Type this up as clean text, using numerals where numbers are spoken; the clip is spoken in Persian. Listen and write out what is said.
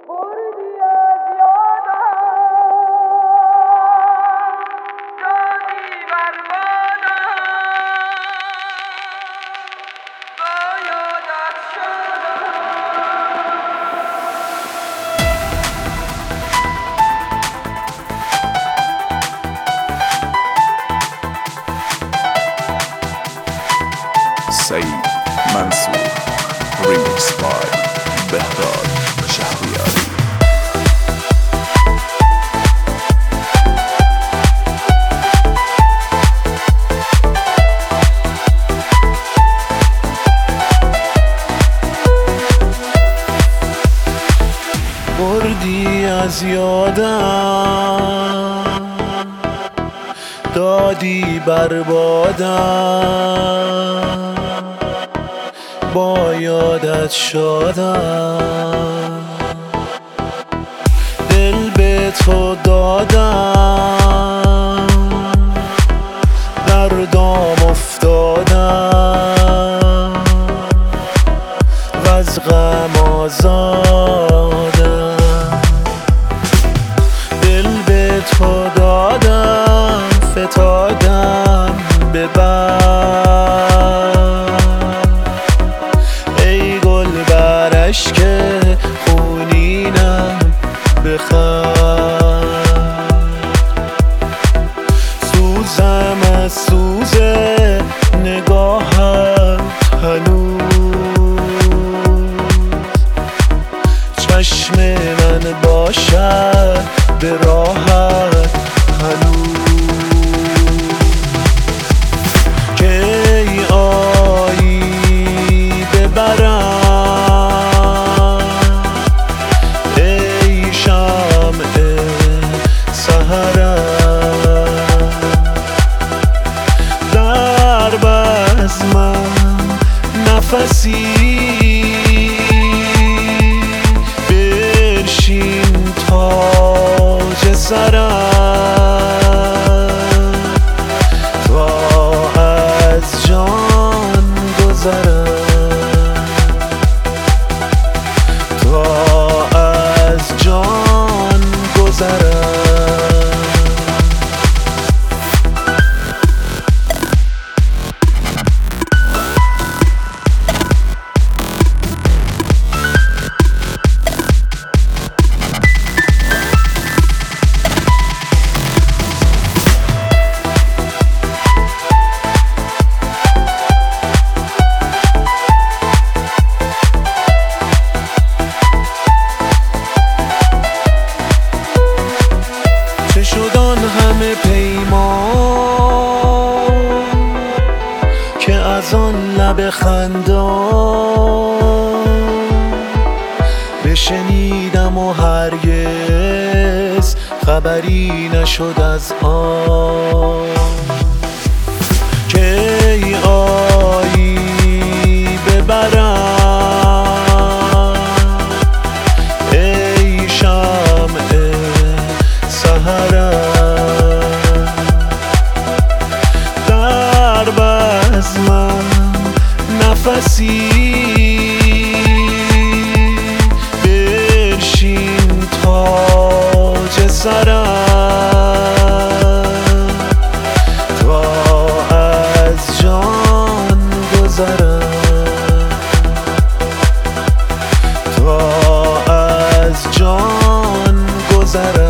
سعید منصور ریمیکس بای بهراد شهریاری. بردی از یادم، دادی بربادم، با یادت شدم، دل به تو دادم، در دام افتادم و از غم آزادم. دل به تو دادم، فتادم به ای گل بر اشک خونینم بخند. سوزم از سوز نگاهت هنوز، چشم من باشد به راحت هنوز. کی آیی ببرم ای شمع سحرم، در بزمم نفسی بنشین تاج سرم، تا از جان گذرم، تا از جان گذرم. همه پیمان که از آن لب خندان بشنیدم و هرگز خبری نشد از آن. کی آیی ببرم ای شمع سحرم، در بزمم نفسی بنشین تاج سرم، تا از جان گذرم، تا از جان گذرم.